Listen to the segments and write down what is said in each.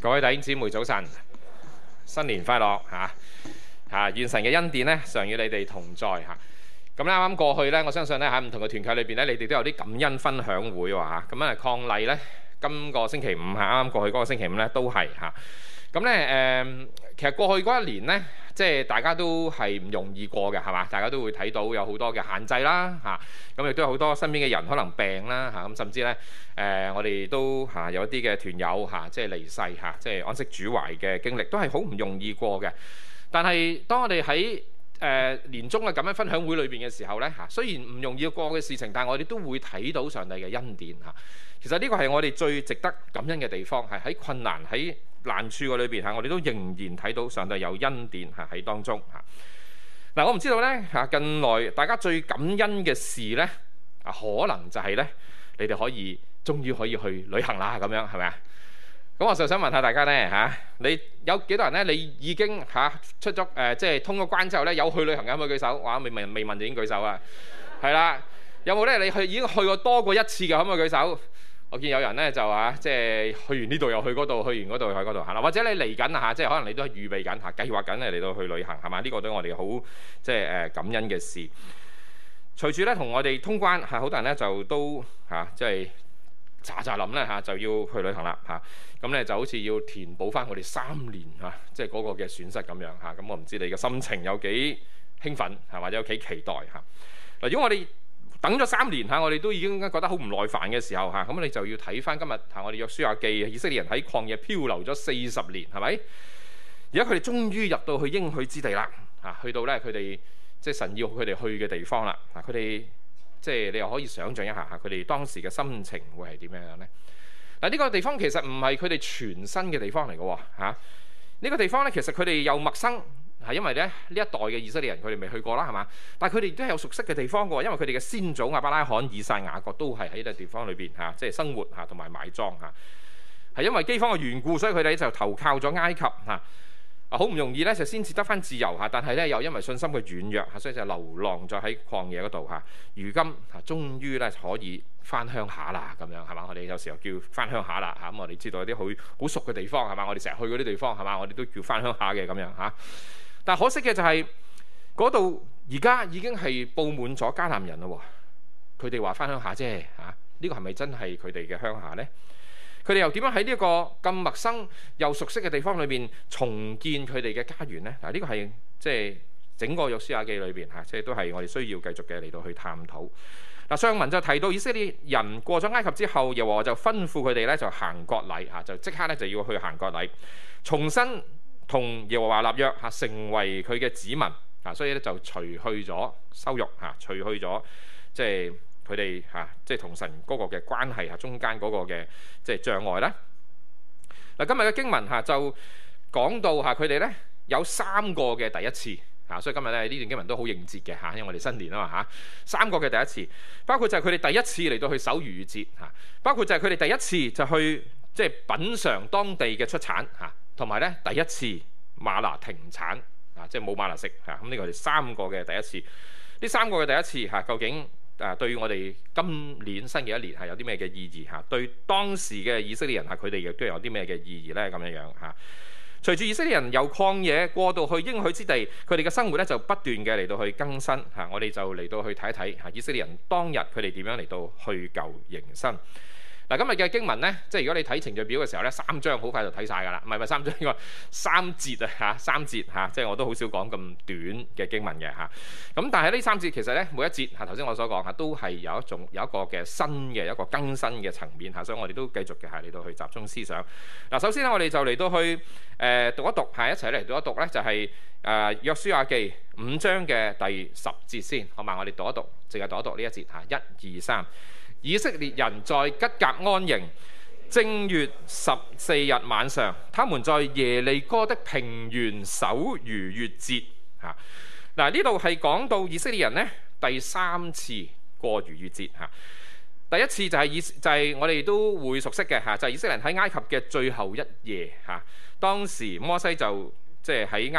各位弟兄姊妹早晨，新年快樂願神嘅恩典咧常與你哋同在嚇。咁咧啱啱過去咧，我相信咧喺唔同嘅團契裏邊咧，你哋都有啲感恩分享會喎嚇。咁抗禮咧，今個星期五啱啱過去嗰個星期五咧都係嚇。咁咧其實過去嗰一年咧，即係大家都係唔容易過嘅係嘛？大家都會睇到有好多嘅限制啦嚇。咁亦都有好多身邊嘅人可能病啦嚇。咁甚至咧我哋都有一啲嘅團友即係離世即係安息主懷嘅經歷，都係好唔容易過嘅。但係當我哋喺年終嘅感恩分享會裏邊嘅時候咧雖然唔容易過嘅事情，但係我哋都會睇到上帝嘅恩典嚇。其實呢個係我哋最值得感恩嘅地方，係喺困難喺難處嘅裏邊我哋都仍然睇到上帝有恩典喺當中嗱。我唔知道咧近來大家最感恩嘅事咧可能就係咧你哋終於可以去旅行啦，咁樣係咪啊？咁我就想問下大家咧你有幾多人咧？你已經出咗即係通咗關之後咧有去旅行嘅？可唔可以舉手？哇，未問就已經舉手啦。係啦，有冇咧？你已經去過多過一次嘅？可唔可以舉手？我見有人咧就即係去完呢度又去嗰度，去完嗰度又去嗰度啦。或者你嚟緊即係可能你都係預備緊計劃緊嚟到去旅行係嘛？呢個對我哋好即係感恩嘅事。隨住咧同我哋通關好多人咧就都即係喳臨咧就要去旅行啦咁咧就好似要填補翻我哋3年即係嗰個嘅損失咁樣咁我唔知你嘅心情有幾興奮或者有幾期待嗱。如果我哋等咗3年我哋都已經覺得好唔耐煩嘅時候咁你就要睇翻今日我哋約書亞記，以色列人喺曠野漂流咗40年係咪？而家佢哋終於入到去應許之地啦去到咧佢哋即係神要佢哋去嘅地方啦佢哋即係你又可以想像一下佢哋當時嘅心情會係點樣呢？嗱，呢個地方其實唔係佢哋全新嘅地方嚟嘅喎呢個地方咧其實佢哋又陌生因為咧呢一代嘅以色列人佢哋未去過啦係嘛？但係佢哋都係有熟悉嘅地方嘅喎，因為佢哋嘅先祖亞伯拉罕、以撒、雅各都係喺呢個地方裏邊即係生活同埋埋葬係因為饑荒嘅緣故，所以佢哋就投靠咗埃及好唔容易咧就先至得翻自由但係咧又因為信心嘅軟弱所以就流浪咗喺曠野嗰度如今終於咧可以翻鄉下啦咁樣係嘛？我哋有時候叫翻鄉下啦咁我哋知道有啲好熟嘅地方係嘛？我哋成日去嗰啲地方係嘛？我哋都叫翻鄉下嘅咁樣但係可惜嘅就係嗰度而家已經係佈滿咗迦南人咯喎。佢哋話翻鄉下啫呢個係咪真係佢哋嘅鄉下呢？佢哋又點樣喺呢一個咁陌生又熟悉嘅地方裏邊重建佢哋嘅家園呢？嗱，呢個係即係整個約書亞記裏邊即係都係我哋需要繼續嘅嚟到去探討。嗱，上文就提到以色列人過咗埃及之後，耶和華就吩咐佢哋咧就行割禮就即刻咧就要去行割禮，重新同耶和華立約成為佢嘅子民所以咧就除去咗羞辱除去咗即係佢哋即係同神嗰個嘅關係中間嗰個嘅即係障礙啦。嗱，今日嘅經文就講到佢哋咧有3個嘅第一次所以今日咧呢段經文都好應節嘅因為我哋新年啊嘛3個嘅第一次，包括就係佢哋第一次嚟到去守逾越節包括就係佢哋第一次就去即係品嚐當地嘅出產同埋咧第一次嗎哪停產即係冇嗎哪食咁呢個係3個嘅第一次。呢3個嘅第一次究竟對我哋今年新嘅一年有啲咩嘅意義對當時嘅以色列人佢哋亦都有啲咩嘅意義咧？咁樣隨住以色列人由曠野過到去應許之地，佢哋嘅生活咧就不斷嘅嚟到去更新我哋就嚟到去睇一睇以色列人當日佢哋點樣嚟到去舊迎新。嗱，今日嘅經文咧，即係如果你睇程序表嘅時候咧，3章好快就睇晒㗎啦，唔係3章，應該3節3節即係我都好少講咁短嘅經文嘅咁但係呢3節其實咧每一節頭先我所講都係有一個嘅新嘅一個更新嘅層面所以我哋都繼續嘅嚟到去集中思想。嗱，首先咧我哋就嚟到去讀一讀一齊嚟讀一讀咧，就係約書亞記5章嘅第10節先，好嘛？我哋讀一讀，淨係讀一讀呢一節1、2、3。以色列人在吉甲安營，正月14日晚上，他們在耶利哥的平原守逾越節嗱，呢度係講到以色列人呢第3次過逾越節第一次就係我哋都會熟悉嘅就係以色列人喺埃及嘅最後一夜當時摩西就即係喺埃及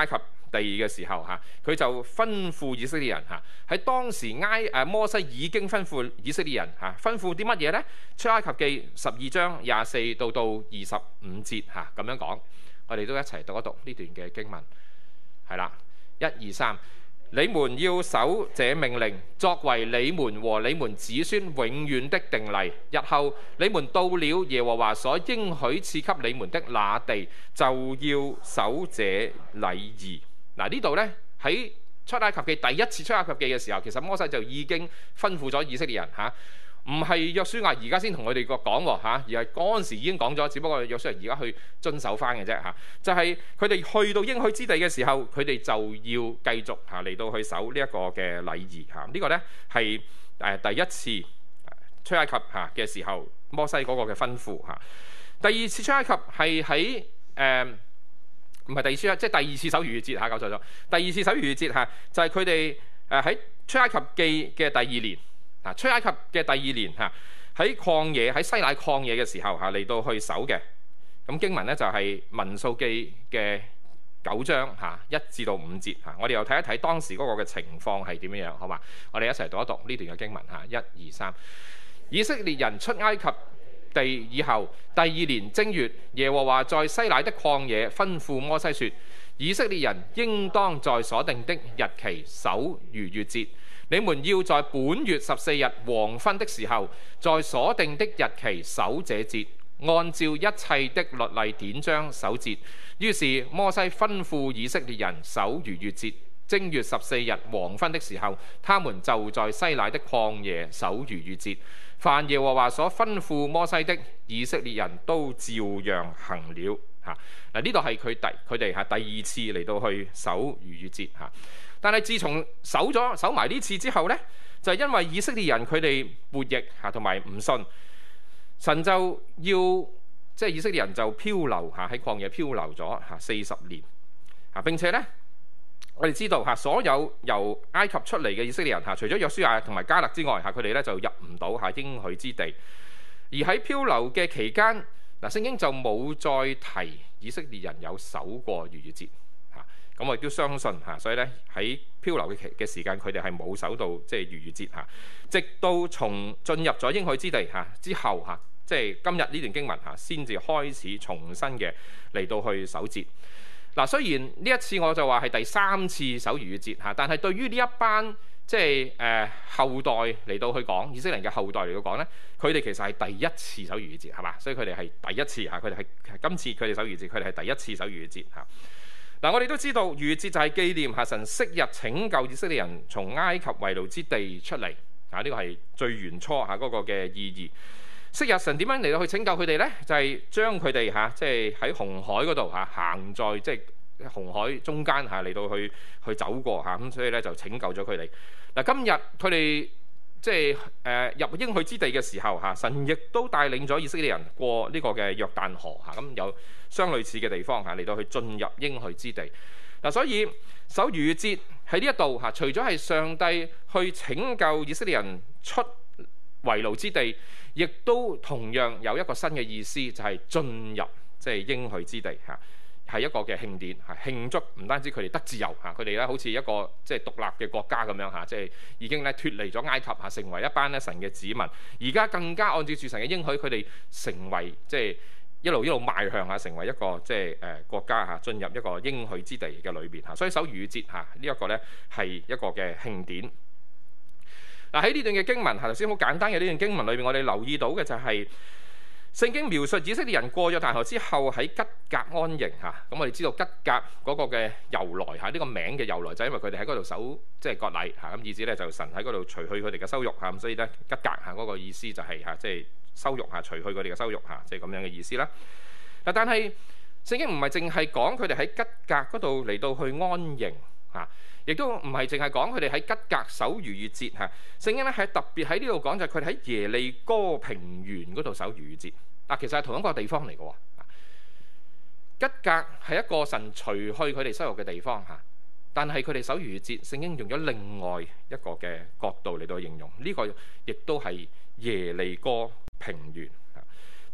地嘅時候佢就吩咐以色列人喺當時摩西已經吩咐以色列人吩咐啲乜嘢呢？出埃及記12章24到25節咁樣講，我哋都一齊讀一讀呢段嘅經文。係啦，1、2、3，你們要守這命令，作為你們和你們子孫永遠的定例。日後你們到了耶和華所應許賜給你們的那地，就要守這禮儀。嗱，呢度呢，喺出埃及記第一次出埃及記嘅時候，其實摩西就已經吩咐咗以色列人唔係約書亞而家先同佢哋講喎，而係嗰陣時已經講咗，只不過約書亞而家去遵守翻嘅啫。就係佢哋去到應許之地嘅時候，佢哋就要繼續嚟到去守呢一個嘅禮儀。呢個呢係第一次出埃及嘅時候摩西嗰個嘅吩咐。第二次出埃及係喺唔係第二次即係第二次守逾越節搞錯咗。第二次守逾越節就係佢哋喺出埃及記嘅第二年。出埃及嘅第二年喺曠野喺西乃曠野嘅時候嚟到去守嘅。咁經文呢就係民數記嘅9章1至到5節。我哋又睇一睇當時嗰個嘅情況係點樣，好嘛？我哋一齊讀一讀呢段嘅經文1、2、3。以色列人出埃及地以後，第二年正月，耶和華在西乃的曠野吩咐摩西說：以色列人應當在所定的日期守逾越節。你們要在本月14日黃昏的時候，在所定的日期守這節，按照一切的律例典章守節。於是摩西吩咐以色列人守逾越節。正月14日黃昏的時候，他們就在西乃的曠野守逾越節。凡耶和華所吩咐摩西的，以色列人都照樣行了。呢度係佢哋第二次嚟到去守逾越節。但係自從守埋呢次之後呢，就係因為以色列人佢哋叛逆同埋唔信，神就要即係以色列人就漂流喺曠野漂流咗40年。並且呢，我哋知道所有由埃及出嚟嘅以色列人除咗約書亞同埋迦勒之外，佢哋咧就入唔到應許之地。而喺漂流嘅期間，聖經就冇再提以色列人有守過逾越節。咁我亦都相信所以咧喺漂流嘅時間，佢哋係冇守到即係逾越節。直到從進入咗應許之地之後即係今日呢段經文先至開始重新嘅嚟到去守節。雖然呢一次我就話係第3次守逾越節但係對於呢一班即係後代嚟到去講，以色列人嘅後代嚟到講咧，佢哋其實係第一次守逾越節，係嘛？所以佢哋係第一次佢哋係今次佢哋守逾越節，佢哋係第一次守逾越節。我哋都知道逾越節就係紀念神昔日拯救以色列人從埃及為奴之地出嚟。呢個係最原初嗰個嘅意義。昔日神點樣嚟到去拯救佢哋呢？就係將佢哋即係喺紅海嗰度行在即係紅海中間嚟到去走過咁，所以咧就拯救咗佢哋。今日佢哋即係入應許之地嘅時候神亦都帶領咗以色列人過呢個嘅約旦河咁，有相類似嘅地方嚟到去進入應許之地。所以守逾越節喺呢一度除咗係上帝去拯救以色列人出為奴之地，亦都同樣有一個新嘅意思，就係進入即係應許之地係一個嘅慶典慶祝，唔單止佢哋得自由佢哋咧好似一個即係獨立嘅國家咁樣即係已經咧脫離咗埃及成為一班咧神嘅子民。而家更加按照住神嘅應許，佢哋成為即係一路邁向成為一個即係國家進入一個應許之地嘅裏邊所以守逾越節呢一個咧係一個嘅慶典。喺呢段嘅經文頭先好簡單嘅呢段經文裏邊，我哋留意到嘅就係聖經描述以色列人過約旦河之後喺吉甲安營咁我哋知道吉甲嗰個嘅由來呢個名嘅由來就係因為佢哋喺嗰度守即係割禮咁，以至咧就神喺嗰度除去佢哋嘅羞辱咁，所以咧吉甲嗰個意思就係即係羞辱除去佢哋嘅羞辱即係咁樣嘅意思啦。但係聖經唔係淨係講佢哋喺吉甲嗰度嚟到去安營亦都唔係淨係講佢哋喺吉甲守逾越節聖經咧係特別喺呢度講就係佢哋喺耶利哥平原嗰度守逾越節。其實係同一個地方嚟嘅喎。吉甲係一個神除去佢哋羞辱嘅地方但係佢哋守逾越節，聖經用咗另外一個嘅角度嚟到形容呢個，亦都係耶利哥平原。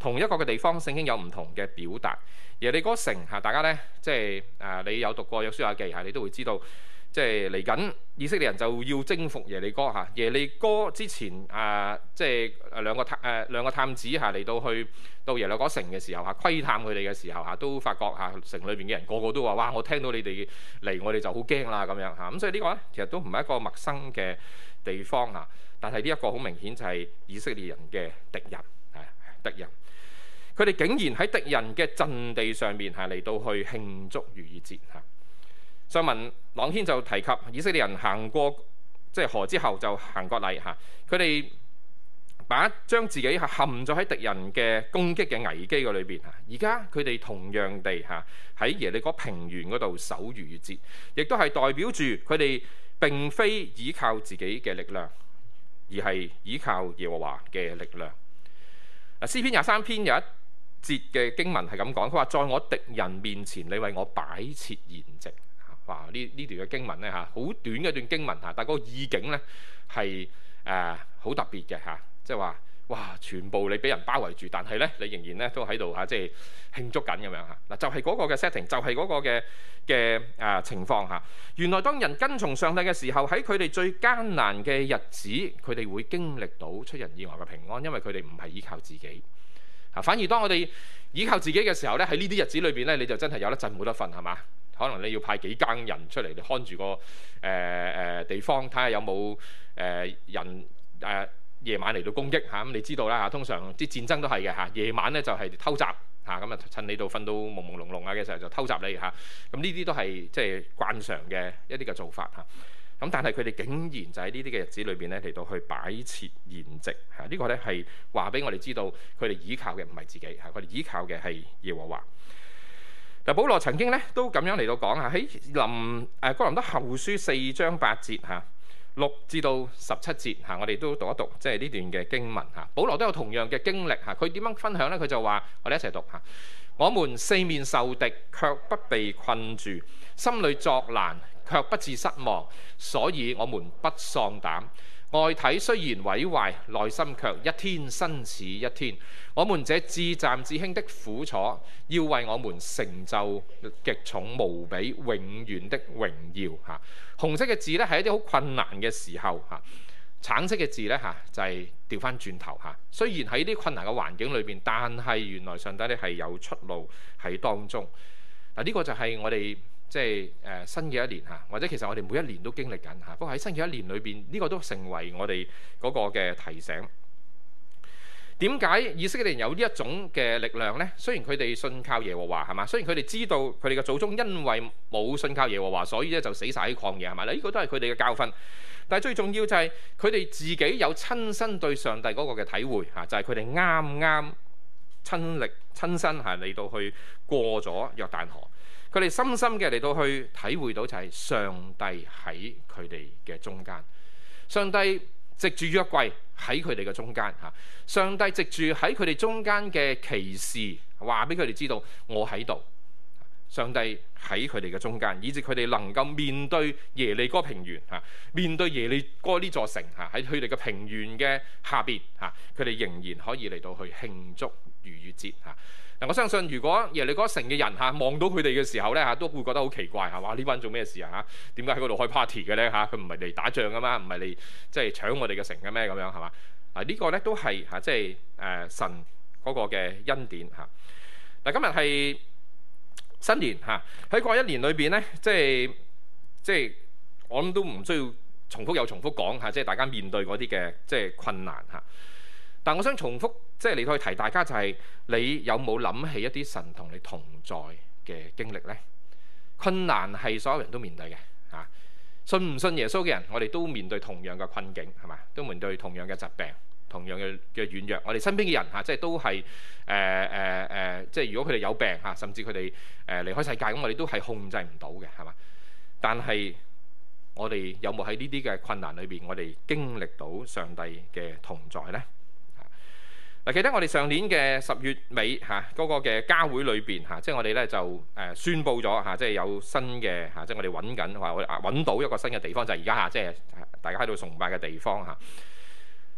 同一個嘅地方，聖經有唔同嘅表達。耶利哥城嚇，大家咧即係你有讀過約書亞記嚇，你都會知道。即係嚟緊，以色列人就要征服耶利哥嚇。耶利哥之前即係兩個探子嚇嚟到耶利哥城嘅時候嚇，窺探佢哋嘅時候嚇，都發覺嚇城裏邊嘅人個個都話：哇！我聽到你哋嚟，我哋就好驚啦咁樣嚇。咁所以呢個咧，其實都唔係一個陌生嘅地方嚇。但係呢一個好明顯就係以色列人嘅敵人係敵人。佢哋竟然喺敵人嘅陣地上面係嚟到去慶祝逾越節嚇。上文朗軒就提及以色列人行過即係河之後就行割禮嚇，佢哋將自己陷咗喺敵人嘅攻擊嘅危機嘅裏邊嚇。而家佢哋同樣地嚇喺耶利哥平原嗰度守逾越節，亦都係代表住佢哋並非依靠自己嘅力量，而係依靠耶和華嘅力量。詩篇23篇有一節嘅經文係咁講，佢話：在我敵人面前，你為我擺設筵席。哇！呢段嘅經文咧嚇，好短嘅一段經文嚇，但係嗰個意境咧係好特別嘅嚇，即係話哇，全部你俾人包圍住，但係咧你仍然咧都喺度嚇，即係慶祝緊咁樣嚇。嗱，就係嗰個嘅 setting，就係嗰個嘅情況嚇。原來當人跟從上帝嘅時候，喺佢哋最艱難嘅日子，佢哋會經歷到出人意外嘅平安，因為佢哋唔係依靠自己嚇。反而當我哋依靠自己嘅時候咧，喺呢啲日子裏邊咧，你就真係有得震冇得瞓係嘛？可能你要派幾更人出嚟，你看住個地方，睇下有冇人夜晚嚟到攻擊嚇。咁你知道啦嚇，通常啲戰爭都係嘅嚇，夜晚咧就係偷襲嚇，咁啊趁你到瞓到朦朦朧朧嘅時候就偷襲你嚇。咁呢啲都係即係慣常嘅一啲嘅做法嚇。咁但係佢哋竟然就喺呢啲嘅日子裏邊咧嚟到去擺設筵席嚇，呢個咧係話俾我哋知道，佢哋依靠嘅唔係自己嚇，佢哋依靠嘅係耶和華。嗱，保羅曾經咧都咁樣嚟到講嚇，喺哥林多後書4章8節嚇6至到17節嚇，我哋都讀一讀，即係呢段嘅經文嚇。保羅都有同樣嘅經歷嚇，佢點樣分享呢？佢就話：我哋一齊讀嚇。我們四面受敵，卻不被困住；心裏作難，卻不致失望。所以我們不喪膽。外體雖然毀壞，內心卻一天新似一天。我們這至暫至輕的苦楚，要為我們成就極重無比永遠的榮耀嚇。紅色嘅字咧係一啲好困難嘅時候嚇，橙色嘅字咧嚇就係調翻轉頭嚇。雖然喺啲困難嘅環境裏邊，但係原來上帝咧係有出路喺當中。嗱，呢個就係我哋即係新嘅一年嚇，或者其實我哋每一年都經歷緊嚇。不過喺新嘅一年裏邊，呢個都成為我哋嗰個嘅提醒。點解以色列人有呢一種嘅力量呢？雖然佢哋信靠耶和華係嘛，雖然佢哋知道佢哋嘅祖宗因為冇信靠耶和華，所以咧就死晒喺曠野係嘛。呢個都係佢哋嘅教訓。但係最重要就係佢哋自己有親身對上帝嗰個嘅體會嚇，就係佢哋啱啱親身係嚟到去過咗約旦河，佢哋深深嘅嚟到去體會到就係上帝喺佢哋嘅中間，上帝藉住約櫃喺佢哋嘅中間嚇，上帝藉住喺佢哋中間嘅奇事話俾佢哋知道我喺度，上帝喺佢哋嘅中間，以致佢哋能夠面對耶利哥平原嚇，面對耶利哥呢座城嚇，喺佢哋嘅平原嘅下邊嚇，佢哋仍然可以嚟到去慶祝逾越節嚇。嗱，我相信如果耶利哥城嘅人嚇望到佢哋嘅時候咧嚇，都會覺得好奇怪嚇，哇！呢班做咩事啊嚇？點解喺嗰度開 party 嘅咧嚇？佢唔係嚟打仗噶嘛，唔係嚟即係搶我哋嘅城嘅咩咁樣係嘛？啊，呢個咧都係嚇，即係神嗰個嘅恩典嚇。嗱，今日係新年嚇，喺過一年裏邊咧，即係我諗都唔需要重複講嚇，即係大家面對嗰啲嘅即係困難嚇。但我想重複即係嚟到去提大家，就係你有冇諗起一啲神同你同在嘅經歷呢？困難係所有人都面對嘅嚇，信唔信耶穌嘅人，我哋都面對同樣嘅困境係嘛？都面對同樣嘅疾病、同樣嘅軟弱。我哋身邊嘅人嚇，即係都係即係如果佢哋有病嚇，甚至佢哋離開世界咁，我哋都係控制唔到嘅係嘛？但係我哋有冇喺呢啲嘅困難裏邊，我哋經歷到上帝嘅同在呢？嗱，記得我哋上年嘅10月尾嚇嗰個嘅家會裏邊嚇，即係我哋咧就宣佈咗嚇，即係有新嘅嚇，即係我哋揾緊話揾到一個新嘅地方，就係而家嚇，即係大家喺度崇拜嘅地方嚇。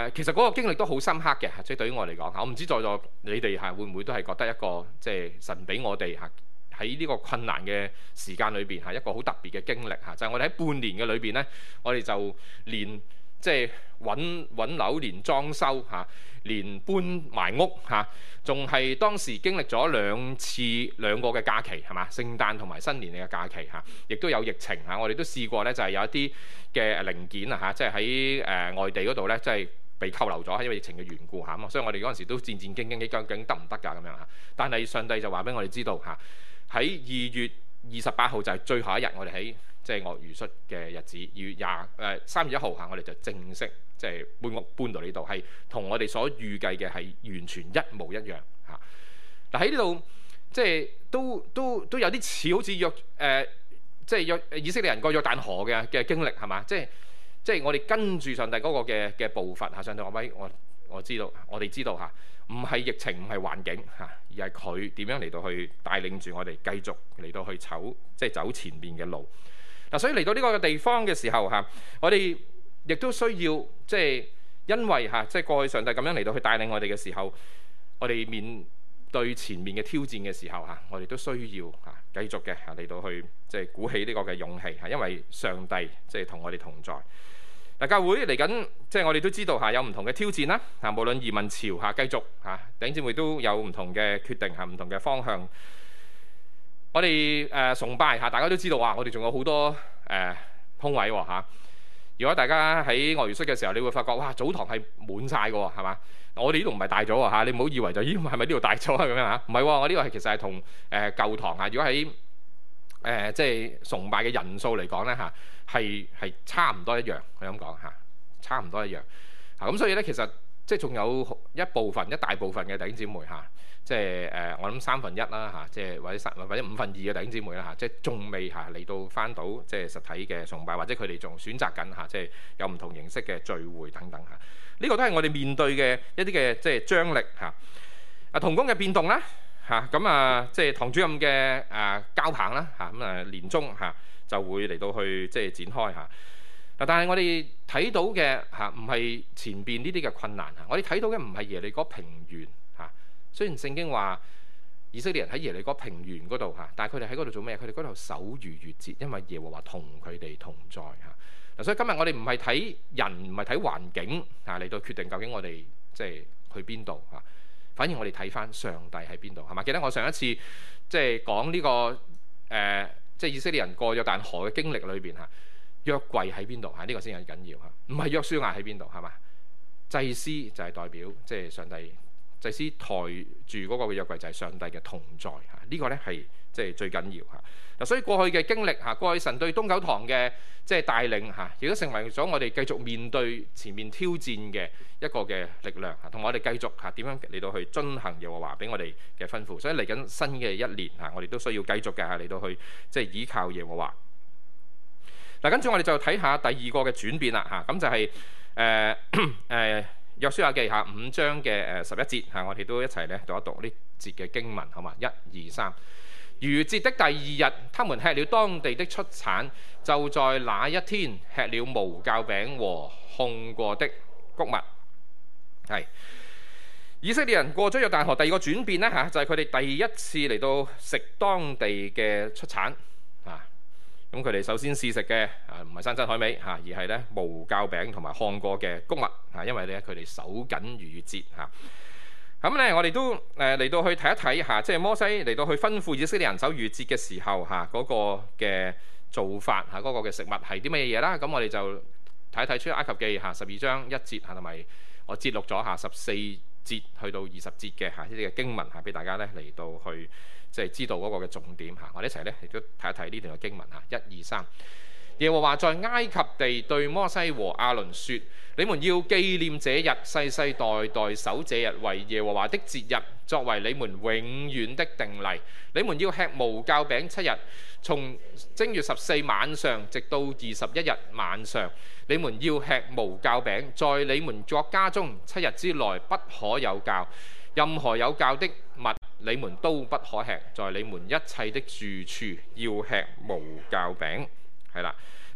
其實嗰個經歷都好深刻嘅，即係對於我嚟講，我唔知在座你哋會唔會都係覺得一個即係神俾我哋喺呢個困難嘅時間裏邊一個好特別嘅經歷就係我哋喺半年嘅裏邊呢，我哋就連即係揾樓，連裝修連搬埋屋仲係當時經歷咗兩個嘅假期係嘛，聖誕同埋新年嘅假期亦都有疫情我哋都試過呢，就係有一啲嘅零件即係喺外地嗰度呢，即係被扣留咗，因為疫情嘅緣故所以我哋嗰陣時都戰戰兢兢，究竟得唔得㗎咁樣但係上帝就話俾我哋知道喺2月28號就係最後一日，我哋喺即係鱷魚恤嘅日子，3月1號我哋就正式即係搬到呢度，係同我哋所預計嘅係完全一模一樣嗱喺呢度即係都有啲似好似即係以色列人過約旦河嘅經歷係嘛？即係我哋跟住上帝嗰個嘅步伐上帝話喂，我知道，我哋知道唔係疫情，唔係環境而係佢點樣嚟到去帶領住我哋繼續嚟到去走前面嘅路所以嚟到呢個地方嘅時候我哋亦都需要即係因為即係過去上帝咁樣嚟到去帶領我哋嘅時候，我哋面對前面嘅挑戰嘅時候我哋都需要繼續嘅嚟到去即係鼓起呢個嘅勇氣因為上帝即係同我哋同在。教會嚟緊，即係我哋都知道有唔同嘅挑戰啦無論移民潮繼續弟兄姊妹都有唔同嘅決定唔同嘅方向。我哋崇拜大家都知道我哋仲有好多空位如果大家喺鱷魚恤嘅時候，你會發覺哇，早堂係滿晒嘅喎，係嘛？我哋呢度唔係大咗你唔好以為就咦係咪呢度大咗咁樣唔係我呢個其實係同舊堂如果喺即係崇拜嘅人數嚟講咧係差唔多一樣，佢咁講差唔多一樣咁所以咧其實即係仲有一大部分嘅弟兄姊妹即係我諗1/3啦即係或者5/2嘅弟兄姊妹啦即係仲未嚟到翻到即係實體嘅崇拜，或者佢哋仲選擇緊即係有唔同形式嘅聚會等等呢個都係我哋面對嘅一啲嘅即係張力同工嘅變動啦咁即係堂主任嘅交棒啦咁年中就會嚟到去即係展開但係我哋睇到嘅唔係前邊呢啲嘅困難我哋睇到嘅唔係耶利哥平原雖然聖經話以色列人喺耶利哥平原嗰度但係佢哋喺嗰度做咩？佢哋嗰度守逾越節，因為耶和華同佢哋同在所以今日我哋唔係睇人，唔係睇環境嚟到決定究竟我哋即係去邊度反而我哋睇翻上帝喺邊度係嘛？記得我上一次即係講呢個即係以色列人過約旦河嘅經歷裏邊約櫃喺邊度呢個先係緊要唔係約書亞喺邊度係嘛？祭司就係代表即係上帝。祭司抬住嗰個嘅約櫃就係上帝嘅同在呢個咧係即係最緊要所以過去嘅經歷過去神對東九堂嘅即係帶領亦都成為咗我哋繼續面對前面挑戰嘅一個嘅力量同我哋繼續點樣嚟到去遵行耶和華俾我哋嘅吩咐。所以嚟緊新嘅一年我哋都需要繼續嘅嚟到去即係依靠耶和華。嗱，跟住我哋就睇下第二個嘅轉變啦咁就係約書亞記5章嘅11節我哋都一齊咧讀一讀呢節嘅經文好嘛？1、2、3。逾越節的第2日，他們吃了當地的出產，就在那一天吃了無酵餅和烘過的穀物。係以色列人過咗約旦河第二個轉變呢就係佢哋第一次嚟到食當地嘅出產咁佢哋首先試食嘅唔係山珍海味而係咧無酵餅同埋烘過嘅穀物因為咧佢哋守緊逾越節咁咧我哋都嚟到去睇一睇即係摩西嚟到去吩咐以色列人守逾越節嘅時候嗰個嘅做法嗰個嘅食物係啲乜嘢啦？咁我哋就睇一睇出埃及記12章1節同埋我節錄咗14節去到20節嘅呢啲嘅經文俾大家咧嚟到去即係知道嗰個嘅重點我哋一齊咧亦都睇一睇呢段嘅經文1、2、3。耶和華在埃及地對摩西和亞倫說：你們要紀念這日，世世代代守這日為耶和華的節日，作為你們永遠的定例。你們要吃無酵餅7日，從正月14晚上直到21日晚上。你們要吃無酵餅，在你們國家中7日之內不可有酵，任何有酵的物你們都不可吃，在你們一切的住處要吃無酵餅。係啦，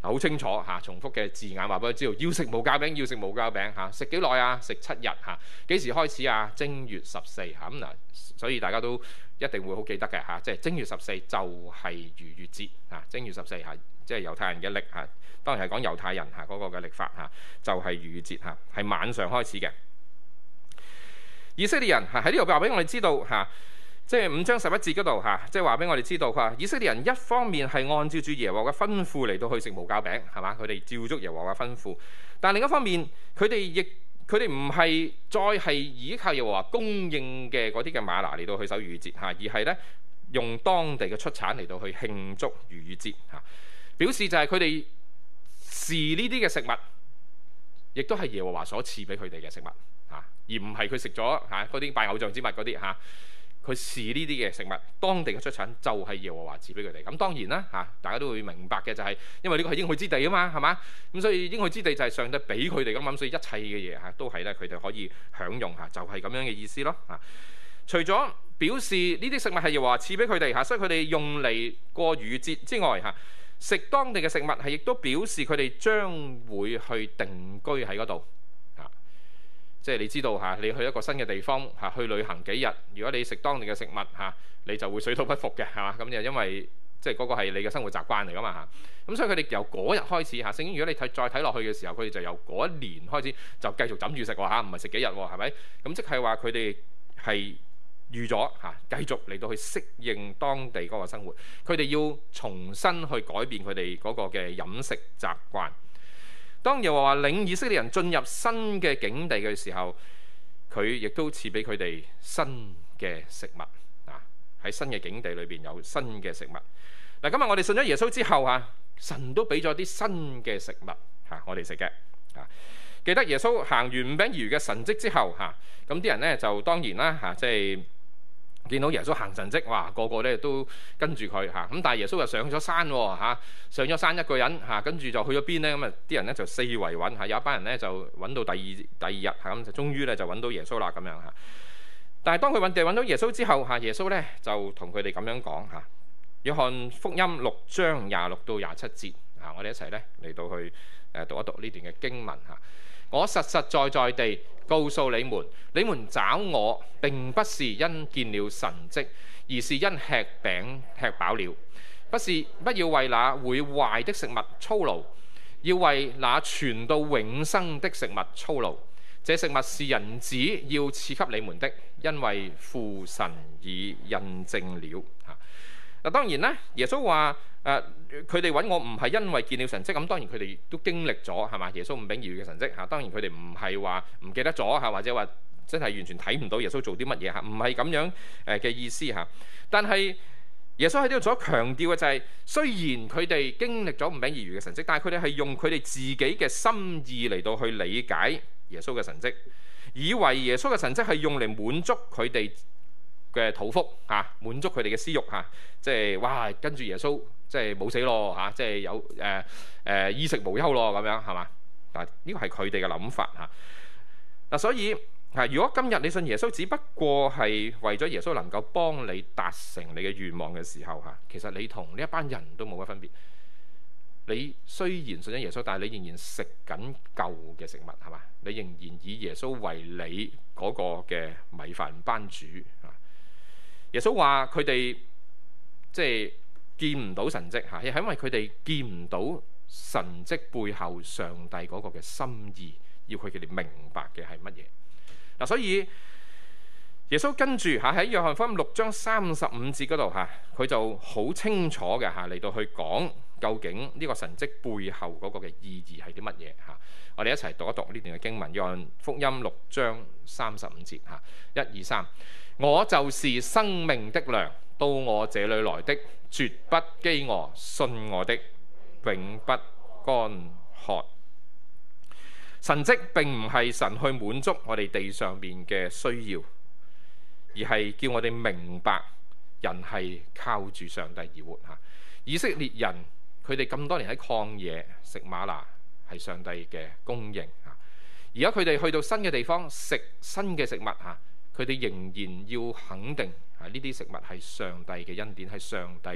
好清楚嚇，重複嘅字眼話俾佢知道，要食無酵餅，要食無酵餅嚇，食幾耐啊？食7日嚇，幾時開始啊？正月14嚇，咁嗱，所以大家都一定會好記得嘅嚇，即係正月14就係逾越節嚇，正月14嚇，即係猶太人嘅歷嚇，當然係講猶太人嚇嗰個嘅歷法嚇，就係逾越節嚇，係晚上開始嘅。以色列人嚇喺呢度話俾我哋知道嚇。即係5章11節嗰度嚇，即係話俾我哋知道，佢話以色列人一方面係按照住耶和華嘅吩咐嚟到去食無酵餅，係嘛？佢哋照足耶和華嘅吩咐。但另一方面，佢哋唔係再係依靠耶和華供應嘅嗰啲嘅嗎哪嚟到去守逾越節嚇，而係咧用當地嘅出產嚟到去慶祝逾越節嚇，表示就係佢哋視呢啲嘅食物，亦都係耶和華所賜俾佢哋嘅食物嚇，而唔係佢食咗嚇嗰啲拜偶像之物嗰啲嚇。佢視呢啲嘅食物，當地嘅出產就係耶和華賜俾佢哋。咁當然啦嚇，大家都會明白嘅就係，因為呢個係應許之地啊嘛，係嘛？咁所以應許之地就係上帝俾佢哋咁，所以一切嘅嘢嚇都係咧佢哋可以享用嚇，就係咁樣嘅意思咯嚇。除咗表示呢啲食物係耶和華賜俾佢哋嚇，所以佢哋用嚟過逾越節之外嚇，食當地嘅食物係亦都表示佢哋將會去定居喺嗰度。即係你知道嚇，你去一個新嘅地方嚇，去旅行幾日，如果你食當地嘅食物嚇，你就會水土不服嘅，係嘛？咁就因為即係嗰個係你嘅生活習慣嚟噶嘛嚇。咁所以佢哋由嗰日開始嚇，聖經如果你再睇落去嘅時候，佢哋就由嗰一年開始就繼續枕住食喎嚇，唔係食幾日喎，係咪？咁即係話佢哋係預咗嚇，繼續嚟到去適應當地嗰個生活。佢哋要重新去改變佢哋嗰個嘅飲食習慣。當耶和華領以色列人進入新嘅境地嘅時候，佢亦都賜俾佢哋新嘅食物啊！喺新嘅境地裏邊有新嘅食物。嗱，今日我哋信咗耶穌之後啊，神都俾咗啲新嘅食物嚇我哋食嘅啊！記得耶穌行完5餅2魚嘅神蹟之後嚇，咁啲人咧就當然啦嚇，即係見到耶穌行神蹟，哇，個個咧都跟住佢嚇。咁但係耶穌就上咗山喎嚇，上咗山一個人嚇，跟住就去咗邊咧？咁啊啲人咧就四圍揾嚇，有一班人咧就揾到第二日嚇，咁就終於咧就揾到耶穌啦咁樣嚇。但係當佢揾到耶穌之後嚇，耶穌咧就同佢哋咁樣講嚇。約翰福音6章26到27節嚇，我哋一齊咧嚟到去讀一讀呢段嘅經文嚇。我實實在在地告訴你們，你們找我並不是因見了神蹟，而是因吃餅吃飽了。不要為那會壞的食物操勞，要為那存到永生的食物操勞。這食物是人子要賜給你們的，因為父神已印證了。嗱，當然咧，耶穌話佢哋揾我唔係因為見了神蹟，咁當然佢哋都經歷咗係嘛？耶穌5餅2魚嘅神蹟嚇，當然佢哋唔係話唔記得咗嚇，或者話真係完全睇唔到耶穌做啲乜嘢嚇，唔係咁樣嘅意思嚇。但係耶穌喺呢度所強調嘅就係，雖然佢哋經歷咗5餅2魚嘅神蹟，但係佢哋係用佢哋自己嘅心意嚟到去理解耶穌嘅神蹟，以為耶穌嘅神蹟係用嚟滿足佢哋嘅肚腹嚇，滿足佢哋嘅私慾嚇，即係哇跟住耶穌即係冇死咯嚇，即係有衣食無憂咯咁樣係嘛？但係呢個係佢哋嘅諗法嚇。嗱，所以如果今日你信耶穌，只不過係為咗耶穌能夠幫你達成你嘅願望嘅時候嚇，其實你同呢一班人都冇乜分別。你雖然信咗耶穌，但係你仍然食緊舊嘅食物係嘛？你仍然以耶穌為你嗰個嘅米飯班主啊！耶穌話佢哋即係見唔到神蹟嚇，係因為佢哋見唔到神蹟背後上帝嗰個嘅心意，要佢哋明白嘅係乜嘢嗱。所以耶穌跟住嚇喺約翰福音6章35節嗰度嚇，佢就好清楚嘅嚇嚟到去講究竟呢個神蹟背後嗰個嘅意義係啲乜嘢嚇。我哋一齊讀一讀呢段嘅經文，約翰福音6章35節嚇，1、2、3。我就是生命的糧，到我這裏來的絕不飢餓，信我的永不乾渴。神蹟並唔係神去滿足我哋地上面嘅需要，而係叫我哋明白人係靠住上帝而活嚇。以色列人佢哋咁多年喺曠野食嗎哪係上帝嘅供應嚇，而家佢哋去到新嘅地方食新嘅食物嚇，佢哋仍然要肯定呢啲食物係上帝嘅恩典，係上帝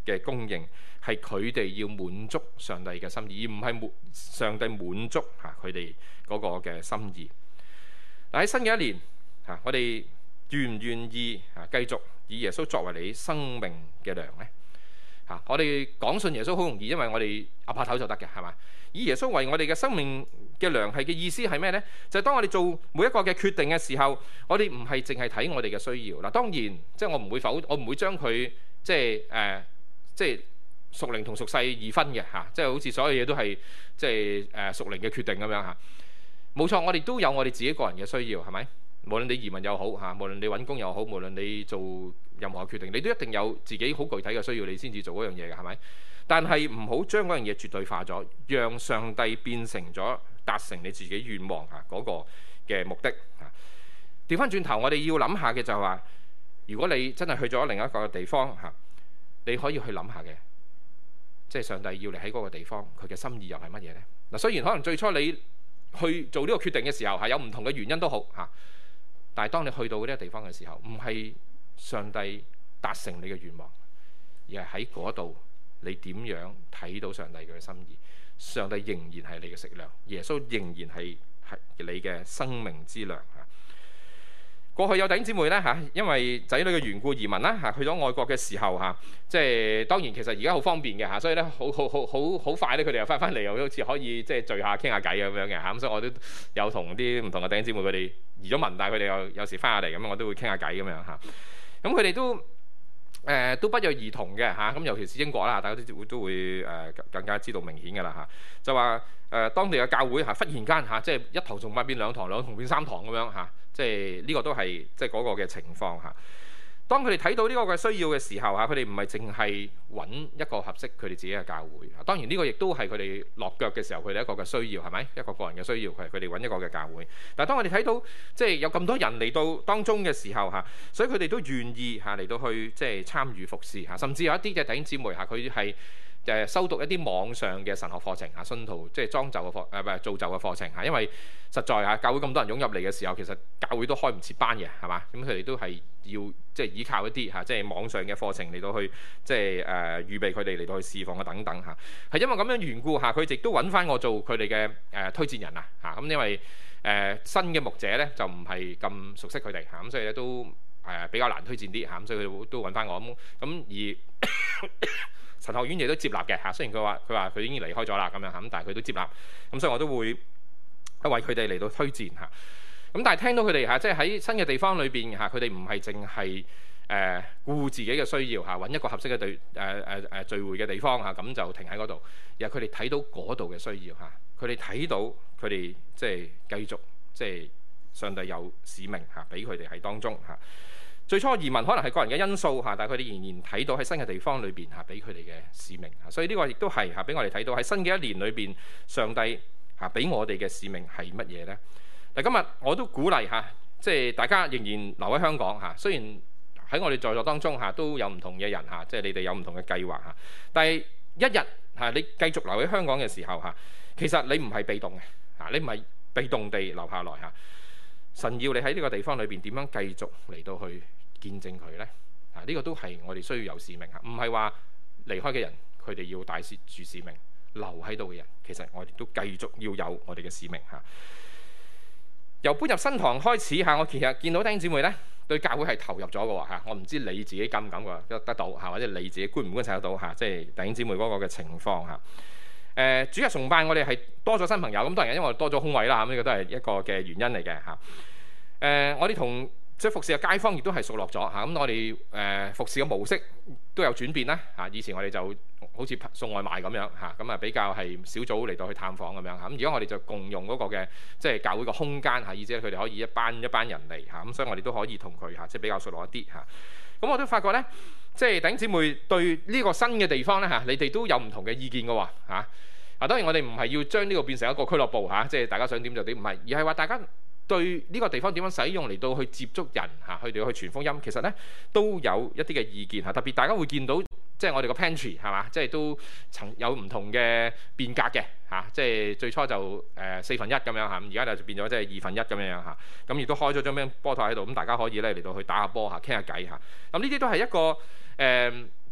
嘅供應，係佢哋要滿足上帝嘅心意，而唔係上帝滿足佢哋嗰個嘅心意。嗱，喺新嘅一年我哋願唔願意繼續以耶穌作為你生命嘅糧呢？我哋講信耶穌好容易，因為我哋岌下頭就得嘅，係嘛？以耶穌為我哋嘅生命嘅糧係嘅意思係咩呢？就係當我哋做每一個嘅決定嘅時候，我哋唔係淨係睇我哋嘅需要。嗱，當然即係我唔會將佢即係屬靈同屬世二分嘅嚇，即係好似所有嘢都係即係屬靈嘅決定咁樣嚇。冇錯，我哋都有我哋自己個人嘅需要，係咪？無論你移民又好嚇，無論你揾工又好，無論你做任何決定，你都一定有自己好具體嘅需要，你先至做嗰樣嘢嘅，係咪？但係唔好將嗰樣嘢絕對化咗，讓上帝變成咗達成你自己願望嗰個嘅目的嚇。調翻轉頭，我哋要諗下嘅就係話，如果你真係去咗另一個地方嚇，你可以去諗下嘅，即係上帝要你喺嗰個地方，佢嘅心意又係乜嘢呢？嗱，雖然可能最初你去做呢個決定嘅時候有唔同嘅原因都好嚇，但係當你去到呢個地方嘅時候，唔係上帝達成你嘅願望，而係喺嗰度你點樣睇到上帝嘅心意？上帝仍然係你嘅食糧，耶穌仍然係你嘅生命之糧嚇。過去有弟兄姊妹咧嚇，因為仔女嘅緣故移民啦嚇，去咗外國嘅時候嚇，即係當然其實而家好方便嘅嚇，所以咧好快咧，佢哋又翻嚟，又好似可以即係聚下傾下偈咁樣嘅嚇。咁所以我都有同啲唔同嘅弟兄姊妹，佢哋移咗民，但係佢哋又有時翻下嚟咁，我都會傾下偈咁樣嚇。咁佢哋都不約而同嘅嚇，咁尤其是英國啦，大家都會更加知道明顯嘅啦嚇，就話當地嘅教會忽然間即係一堂崇拜變兩堂，兩堂變三堂咁樣嚇，即係呢個都係即係嗰個嘅情況嚇。當佢哋睇到呢個嘅需要嘅時候佢哋唔係淨係揾一個合適佢哋自己嘅教會。當然呢個亦都係佢哋落腳嘅時候佢哋一個嘅需要，係咪一個個人嘅需要？佢哋揾一個嘅教會。但係當我哋睇到即係有咁多人嚟到當中嘅時候所以佢哋都願意嚟到去即係參與服侍甚至有一啲嘅弟兄姊妹佢係修讀一啲網上嘅神學課程信徒即係裝就嘅造就嘅課程因為實在教會咁多人湧入嚟嘅時候，其實教會都開唔切班嘅，係嘛？咁佢哋都係要即係依靠一啲即係網上嘅課程嚟到去即係預備佢哋嚟到去侍奉等等係因為咁樣緣故佢亦都揾翻我做佢哋嘅推薦人咁因為新嘅牧者咧就唔係咁熟悉佢哋咁所以咧都比較難推薦啲咁所以佢都揾翻我咁而神學院亦都接納嘅雖然佢話佢已經離開咗啦咁樣但係佢都接納咁，所以我都會為佢哋嚟到推薦咁但係聽到佢哋即係喺新嘅地方裏邊佢哋唔係淨係顧自己嘅需要揾一個合適嘅聚會嘅地方咁就停喺嗰度，而係佢哋睇到嗰度嘅需要佢哋睇到佢哋即係繼續即係上帝有使命俾佢哋喺當中最初移民可能係個人嘅因素但係佢哋仍然睇到喺新嘅地方裏邊俾佢哋嘅使命所以呢個亦都係俾我哋睇到喺新嘅一年裏邊，上帝俾我哋嘅使命係乜嘢呢？嗱，今日我都鼓勵即係大家仍然留喺香港雖然喺我哋在座當中都有唔同嘅人即係你哋有唔同嘅計劃但係一日你繼續留喺香港嘅時候其實你唔係被動嘅你唔係被動地留下來神要你喺呢個地方裏邊點樣繼續嚟到去見證佢呢？呢個都係我哋需要有使命唔係話離開嘅人佢哋要帶住使命，留喺度嘅人其實我哋都繼續要有我哋嘅使命由搬入新堂開始我其實見到弟兄姊妹呢對教會係投入咗嘅我唔知你自己感唔感覺得到或者你自己觀唔觀察得到即係弟兄姊妹嗰個嘅情況主日崇拜我哋係多咗新朋友咁，當然因為我哋多咗空位啦呢個都係一個嘅原因嚟嘅我哋同即係服侍嘅街坊亦都係熟絡咗咁我哋服侍嘅模式都有轉變啦以前我哋就好似送外賣咁樣咁比較係小組嚟到去探訪咁樣咁而家我哋就共用嗰個嘅即係教會嘅空間以至佢哋可以一班人嚟咁所以我哋都可以同佢即係比較熟絡一啲咁我都發覺咧，即係弟兄姊妹對呢個新嘅地方咧你哋都有唔同嘅意見嘅喎當然我哋唔係要將呢個變成一個俱樂部即係大家想點就點，唔係，而係話大家對呢個地方點樣使用嚟到去接觸人佢哋去傳福音，其實咧都有一啲嘅意見特別大家會見到即係我哋個 pantry 係嘛，即係都曾有唔同嘅變革嘅即係最初就4分1咁樣而家就變咗即係2分1咁樣咁亦都開咗張波台喺度，咁大家可以咧嚟到去打下波傾下偈咁呢啲都係一個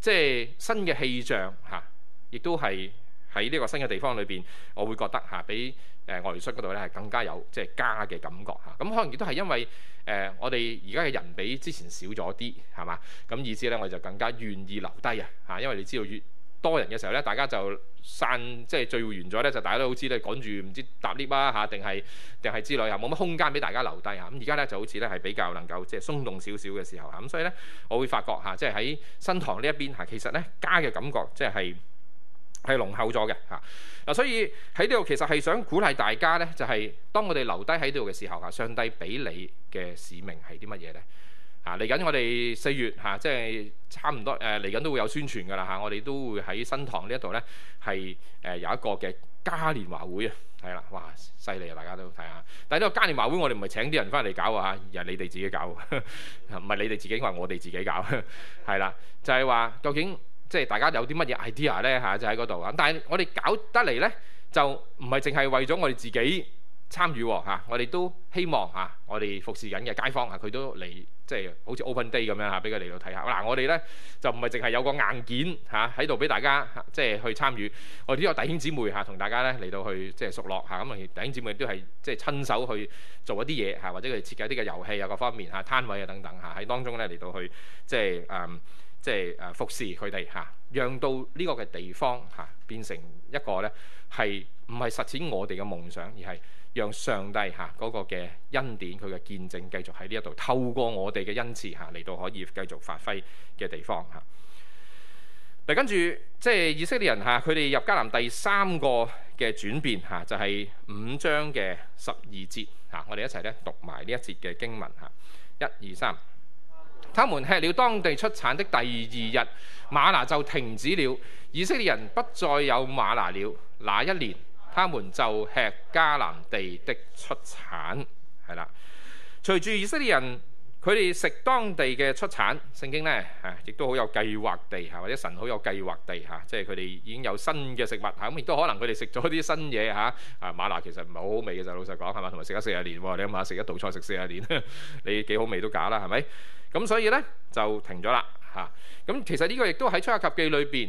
即係新嘅氣象嚇，亦都係喺呢個新嘅地方裏邊，我會覺得嚇比外聯恤嗰度咧係更加有即係家嘅感覺嚇。咁可能亦都係因為我哋而家嘅人比之前少咗啲係嘛，咁以至咧我就更加願意留低嚇，因為你知道越多人嘅時候咧，大家就即係聚會完咗咧，就大家都好知咧趕住唔知搭 lift 啊嚇，定係之類，又冇乜空間俾大家留低嚇。咁而家咧就好似咧係比較能夠即係鬆動少少嘅時候嚇。咁所以咧，我會發覺嚇，即係喺新堂呢一邊嚇，其實咧家嘅感覺即係濃厚咗嘅嚇。嗱，所以喺呢度其實係想鼓勵大家咧，就係當我哋留低喺呢度嘅時候嚇，上帝俾你嘅使命係啲乜嘢咧？嚟緊我哋4月即係差唔多嚟緊都會有宣傳㗎啦嚇，我哋都會喺新堂呢一度咧係有一個嘅嘉年華會啊，係啦，哇犀利啊！大家都睇下。但係呢個嘉年華會我哋唔係請啲人翻嚟搞啊嚇，而係你哋自己搞，唔係你哋自己，話我哋自己搞，係啦，就係話究竟即係大家有啲乜嘢 idea 咧嚇，就喺嗰度啊。但係我哋搞得嚟咧，就唔係淨係為咗我哋自己參與嚇，我哋都希望嚇我哋服侍緊嘅街坊佢都嚟。即係好似 open day 咁樣嚇，俾佢嚟到睇下。嗱，我哋咧就唔係淨係有個硬件嚇喺度俾大家即係去參與，我哋都有弟兄姊妹嚇同大家咧嚟到去即係熟絡嚇。咁啊，弟兄姊妹都係即係親手去做一啲嘢嚇，或者佢哋設計啲嘅遊戲啊各方面嚇攤位啊等等嚇，喺當中咧嚟到去即係服侍佢哋嚇，讓到呢個嘅地方嚇變成一個咧係唔係實踐我哋嘅夢想，而係讓上帝嗰個嘅恩典佢嘅見證繼續喺呢一度透過我哋嘅恩賜嚟到可以繼續發揮嘅地方嚇。嗱，跟住即係以色列人佢哋入迦南第3個嘅轉變就係5章嘅12節嚇，我哋一齊咧讀埋呢一節嘅經文嚇。1、2、3，他們吃了當地出產的第2日，嗎哪就停止了，以色列人不再有嗎哪了。那一年，他們就吃迦南地的出產，係啦。隨住以色列人佢哋食當地嘅出產，聖經咧亦都好有計劃地或者神好有計劃地即係佢哋已經有新嘅食物咁亦都可能佢哋食咗啲新嘢嗎哪其實唔係好好味嘅，就老實講係嘛，同埋食咗40年喎，你諗下食一道菜食40年，你幾好味都假啦，係咪？咁所以咧就停咗啦咁其實呢個亦都喺出埃及記裏邊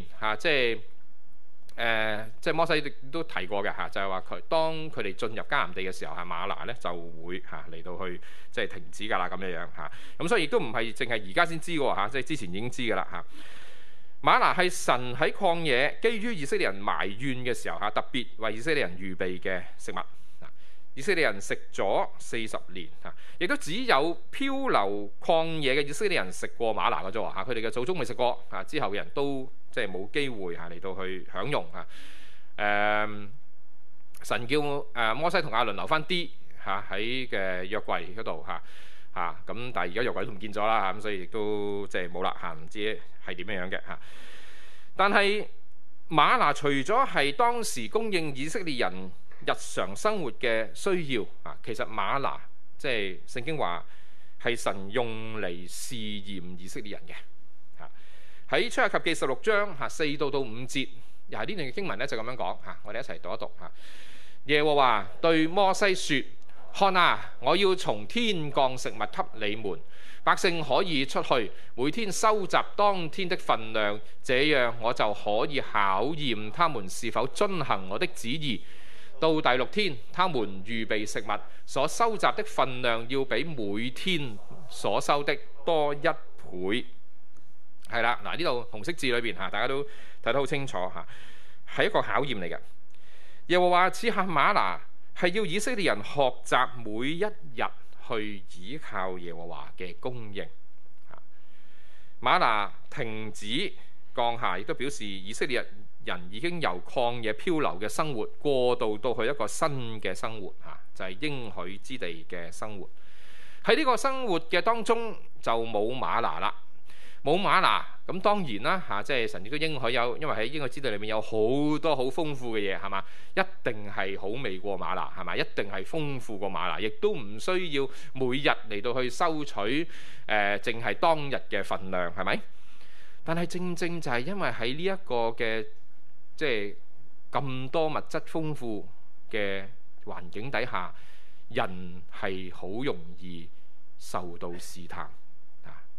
即係摩西都提過嘅就係話當佢哋進入迦南地嘅時候嗎哪咧就會嚟到去即係停止㗎啦咁樣咁所以亦都唔係淨係而家先知喎即係之前已經知㗎啦嗎哪係神喺曠野基於以色列人埋怨嘅時候特別為以色列人預備嘅食物。以色列人食咗40年亦都只有漂流曠野嘅以色列人食過嗎哪嘅啫喎佢哋嘅祖宗未食過之後嘅人都即係冇機會嚟到去享用神叫摩西同亞倫留翻啲喺嘅約櫃嗰度咁但係而家約櫃都唔見咗啦咁所以亦都即係冇啦唔知係點樣嘅但係嗎哪除咗係當時供應以色列人日常生活嘅需要其實嗎哪即係聖經話係神用嚟試驗以色列人嘅喺出埃及記16章4到5節，又係呢段嘅經文咧就咁樣講我哋一齊讀一讀耶和華對摩西說：看啊，我要從天降食物給你們，百姓可以出去，每天收集當天的分量，這樣我就可以考驗他們是否遵行我的旨意。到第6天，他們預備食物，所收集的分量要比每天所收的多1倍。係啦，嗱呢度紅色字裏邊大家都睇得好清楚係一個考驗嚟嘅。耶和華賜下嗎哪係要以色列人學習每一日去倚靠耶和華嘅供應。嗎哪停止降下，亦都表示以色列人已經由曠野漂流嘅生活過渡到去一個新嘅生活就係應許之地嘅生活。喺呢個生活嘅當中就冇嗎哪啦。冇嗎哪咁當然啦即係神亦都應許有，因為喺應許之地裏面有好多好豐富嘅嘢係嘛，一定係好味過嗎哪係嘛，一定係豐富過嗎哪，亦都唔需要每日嚟到去收取淨係當日嘅份量係咪？但係正正就係因為喺呢一個嘅即係咁多物質豐富嘅環境底下，人係好容易受到試探。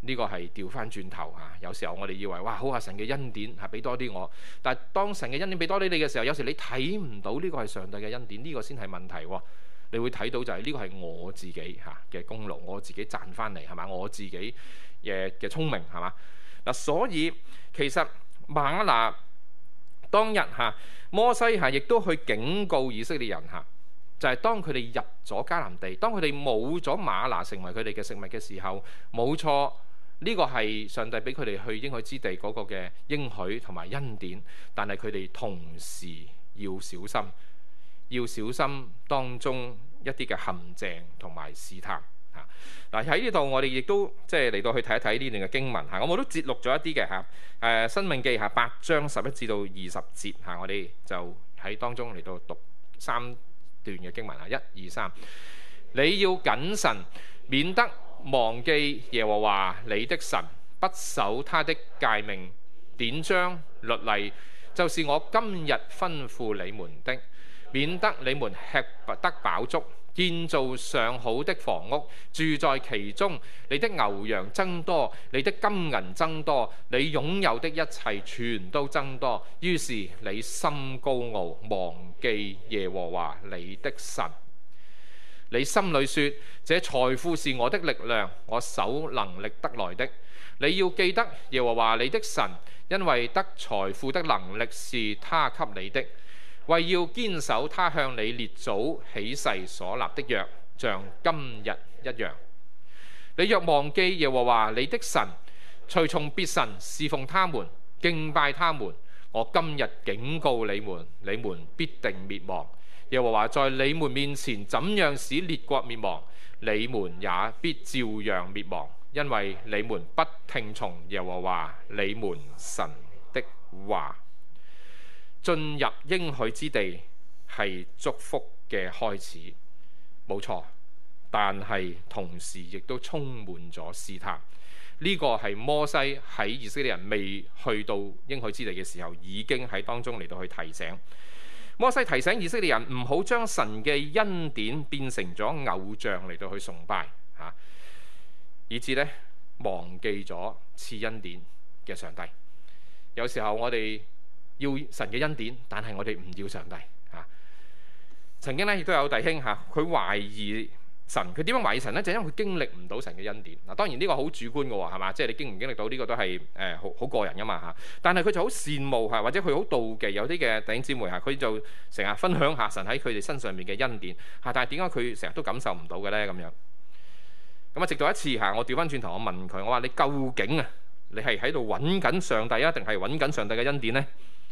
呢個係調翻轉頭嚇。有時候我哋以為哇好啊，神嘅恩典係俾多啲我，但係當神嘅恩典俾多啲你嘅時候，有時你睇唔到呢個係上帝嘅恩典，呢個先係問題喎。你會睇到就係呢個係我自己嚇嘅功勞，我自己賺翻嚟係嘛，我自己嘅聰明係嘛嗱。所以其實嗎哪當日嚇摩西嚇亦都去警告以色列人嚇，就係當佢哋入咗迦南地，當佢哋冇咗嗎哪成為佢哋嘅食物嘅時候，冇錯，呢個係上帝俾佢哋去應許之地嗰個嘅應許同埋恩典，但係佢哋同時要小心。要小心當中一啲嘅陷阱同埋試探嚇。嗱喺呢度我哋亦都即係嚟到去睇一睇呢段嘅經文嚇。我都節錄咗一啲嘅嚇。申命記8章11至到20節嚇，我哋就喺當中嚟到讀3段嘅經文嚇。1、2、3，你要謹慎，免得忘記耶和華你的神，不守他的誡命、典章、律例，就是我今日吩咐你們的。免得你們吃得飽足，建造上好的房屋，住在其中。你的牛羊增多，你的金銀增多，你擁有的一切全都增多。於是你心高傲，忘記耶和華你的神。你心裏說：這財富是我的力量，我手能力得來的。你要記得耶和華你的神，因為得財富的能力是他給你的。為要堅守他向你列祖起誓所立的約，像今日一樣。你若忘記耶和華你的神，隨從別神侍奉他們，敬拜他們，我今日警告你們，你們必定滅亡。耶和華在你們面前怎樣使列國滅亡，你們也必照樣滅亡，因為你們不聽從耶和華你們神的話。進入應許之地係祝福嘅開始，冇錯，但係同時亦都充滿咗試探。呢個係摩西喺以色列人未去到應許之地嘅時候，已經喺當中嚟到去提醒。摩西提醒以色列人唔好將神嘅恩典變成咗偶像嚟到去崇拜嚇，以致咧忘記咗賜恩典嘅上帝。有時候我哋要神嘅恩典，但係我哋唔要上帝嚇。曾經咧亦都有弟兄嚇，佢懷疑神，佢點樣懷疑神呢？就因為佢經歷唔到神嘅恩典。嗱，當然呢個好主觀嘅喎，係嘛？即係你經唔經歷到呢個都係好個人噶嘛嚇。但係佢就好羨慕嚇，或者佢好妒忌有啲嘅弟兄姊妹嚇，佢就成日分享下神喺佢哋身上面嘅恩典嚇。但係點解佢成日都感受唔到嘅咧？咁樣咁啊，直到一次嚇，我調翻轉頭，我問佢，我話你究竟啊，你係喺度揾緊上帝啊，定係揾緊上帝嘅恩典呢？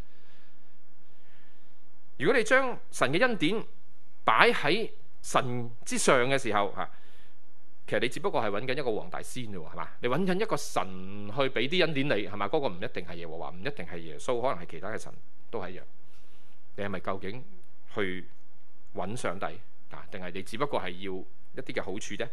如果你將神嘅恩典擺喺神之上嘅時候嚇，其實你只不過係揾緊一個黃大仙啫喎，係嘛？你揾緊一個神去俾啲恩典你，係嘛？嗰個唔一定係耶和華，唔一定係耶穌，可能係其他嘅神都係一樣。你係咪究竟去揾上帝啊？定係你只不過係要一啲嘅好處啫？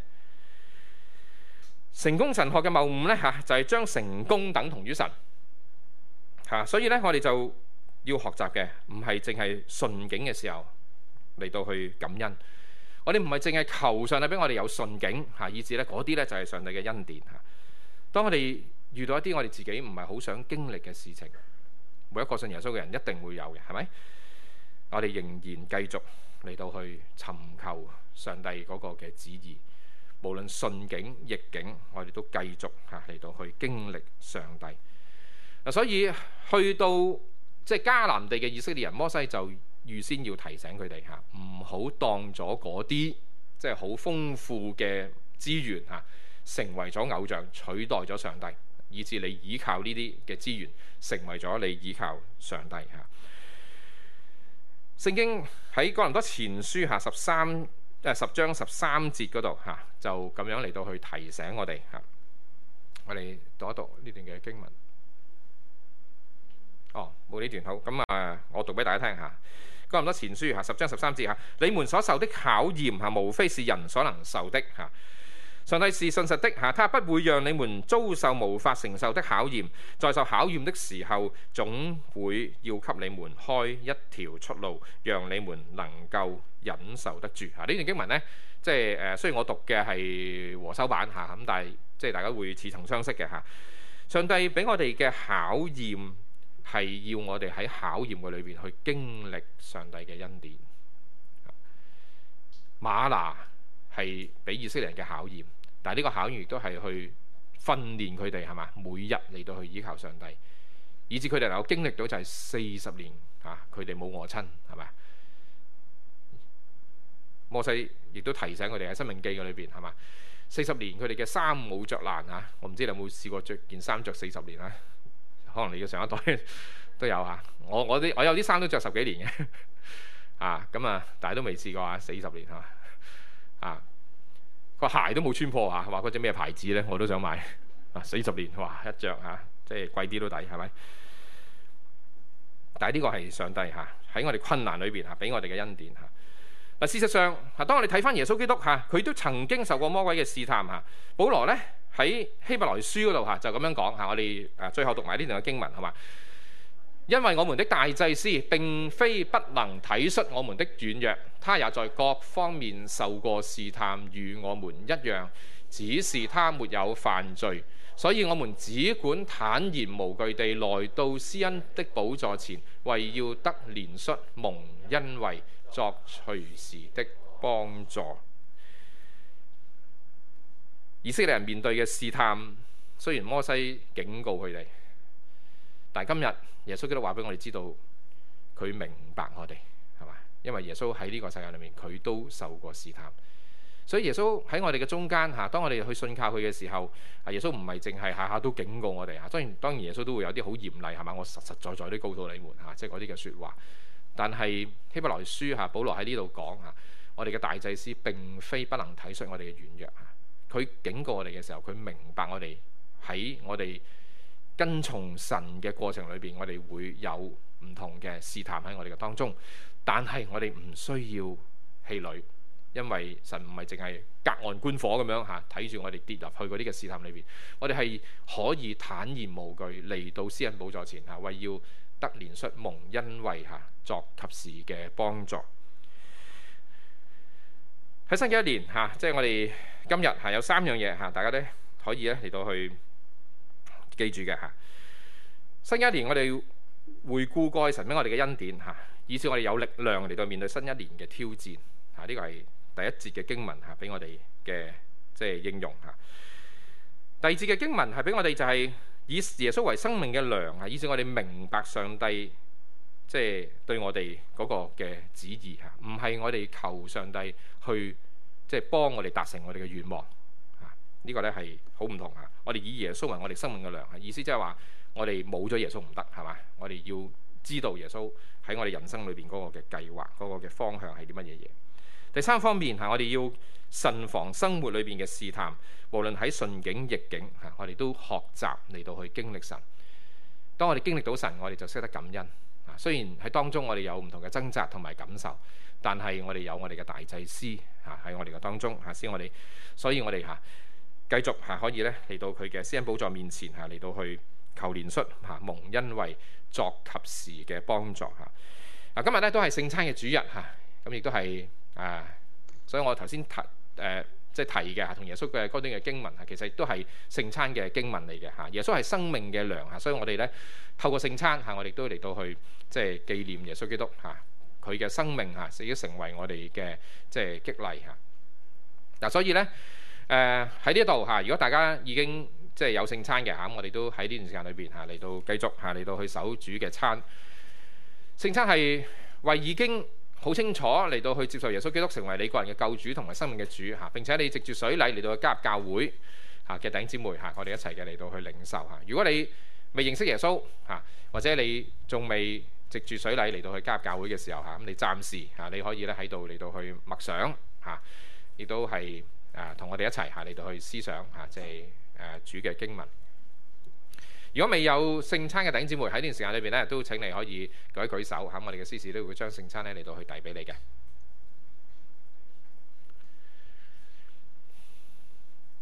成功神學嘅謬誤咧嚇，就係將成功等同於神嚇，所以咧我哋就要學習嘅唔係淨係順境嘅時候嚟到去感恩，我哋唔係淨係求上帝俾我哋有順境嚇，以至咧嗰啲咧就係上帝嘅恩典嚇。當我哋遇到一啲我哋自己唔係好想經歷嘅事情，每一個信耶穌嘅人一定會有嘅，係咪？我哋仍然繼續嚟到去尋求上帝嗰個嘅旨意，無論順境逆境，我哋都繼續嚇嚟到去經歷上帝嗱。所以去到即係迦南地嘅以色列人，摩西就預先要提醒佢哋嚇，唔好當咗嗰啲即係好豐富嘅資源嚇，成為咗偶像，取代咗上帝，以致你依靠呢啲嘅資源，成為咗你依靠上帝嚇。聖經喺哥林多前書嚇10章13節嗰度嚇，就咁樣嚟到去提醒我哋嚇。我哋讀一讀呢段嘅經文。冇呢段好，咁我讀俾大家聽下。哥林多前書10章13節嚇，你們所受的考驗嚇，無非是人所能受的嚇。 上帝是信實的嚇，他不會讓你們遭受無法承受的考驗，在受考驗的時候，總會要給你們開一條出路，讓你們能夠忍受得住。呢段經文呢，即係雖然我讀嘅係和修版嚇，咁但係即係大家會似曾相識嘅嚇。上帝俾我哋嘅考驗係要我哋喺考驗嘅裏邊去經歷上帝嘅恩典。嗎哪係俾以色列人嘅考驗。但係呢個考驗亦都係去訓練佢哋係嘛，每日嚟到去依靠上帝，以至佢哋能夠經歷到就係40年佢哋冇餓親係嘛。摩西亦都提醒佢哋喺申命記嘅裏邊係嘛，40年佢哋嘅衫冇着爛嚇。我唔知你有冇試過着件衫着40年啦？可能你嘅上一代都有嚇。我有啲衫都着10幾年嘅咁啊，但係都未試過40年個鞋都冇穿破話嗰隻咩牌子呢？我都想買40年哇，一着即係貴啲都抵係咪？但係呢個係上帝喺我哋困難裏邊俾我哋嘅恩典嗱。事實上當我哋睇翻耶穌基督佢都曾經受過魔鬼嘅試探保羅呢喺希伯來書嗰度就咁樣講我哋最後讀埋呢段嘅經文係嘛？因為我們的大祭司並非不能體恤我們的軟弱，他也在各方面受過試探，與我們一樣，只是他沒有犯罪。所以我們只管坦然無懼地來到施恩的寶座前，為要得憐恤、蒙恩惠、作隨時的幫助。以色列人面對嘅試探，雖然摩西警告佢哋，但今日耶穌基督話俾我哋知道，佢明白我哋係嘛？因為耶穌喺呢個世界裏面，佢都受過試探，所以耶穌喺我哋嘅中間當我哋去信靠佢嘅時候，耶穌唔係淨係下下都警告我哋當然耶穌都會有啲好嚴厲係嘛？我實實在在都告訴你們即係嗰啲嘅説話。但係希伯來書保羅喺呢度講我哋嘅大祭司並非不能體恤我哋嘅軟弱佢警告我哋嘅時候，佢明白我哋喺我哋跟從神嘅過程裏邊，我哋會有唔同嘅試探喺我哋嘅當中，但係我哋唔需要氣餒，因為神唔係淨係隔岸觀火咁樣睇住我哋跌入去嗰啲嘅試探裏邊，我哋係可以坦然無懼嚟到施恩寶座前為要得憐恤、蒙恩惠作及時嘅幫助。喺新嘅一年即係我哋今日有3樣嘢大家咧可以嚟到去記住嘅新一年我哋回顧過去神俾我哋嘅恩典以至我哋有力量嚟到面對新一年嘅挑戰呢個係第一節嘅經文俾我哋嘅即係應用第二節嘅經文係俾我哋就係以耶穌為生命嘅糧以至我哋明白上帝即係對我哋嗰個嘅旨意唔係我哋求上帝去即係幫我哋達成我哋嘅願望呢個咧係好唔同我哋以耶穌為我哋生命嘅糧意思即係話我哋冇咗耶穌唔得係嘛？我哋要知道耶穌喺我哋人生裏邊嗰個嘅計劃嗰個嘅方向係啲乜嘢嘢。第三方面我哋要慎防生活裏邊嘅試探，無論喺順境逆境我哋都學習嚟到去經歷神。當我哋經歷到神，我哋就識得感恩雖然喺當中我哋有唔同嘅掙扎同埋感受，但係我哋有我哋嘅大祭司喺我哋嘅當中所以我哋繼續可以咧嚟到佢嘅施恩寶座面前嚟到去求憐恤蒙恩惠作及時嘅幫助今日咧都係聖餐嘅主日咁亦都係所以我頭先即係提嘅同耶穌嘅嗰段嘅經文其實亦都係聖餐嘅經文嚟嘅耶穌係生命嘅糧所以我哋咧透過聖餐我哋都嚟到去即係紀念耶穌基督佢嘅生命已經成為我哋嘅即係激勵所以咧喺呢度如果大家已經即係有聖餐嘅我哋都喺呢段時間裏邊嚟到繼續嚟到去守主嘅餐。聖餐係為已經好清楚嚟到去接受耶穌基督成為你個人嘅救主同埋生命嘅主並且你藉住水禮嚟到去加入教會嘅弟兄姊妹我哋一齊嘅嚟到去領受如果你未認識耶穌或者你仲未藉住水禮嚟到去加入教會嘅時候咁你暫時你可以咧喺度嚟到去默想亦都係同我哋一齊嚟到去思想即係主嘅經文。如果未有聖餐嘅弟兄姊妹喺呢段時間裏邊咧，都請你可以舉一舉手我哋嘅司事都會將聖餐咧嚟到去遞俾你嘅。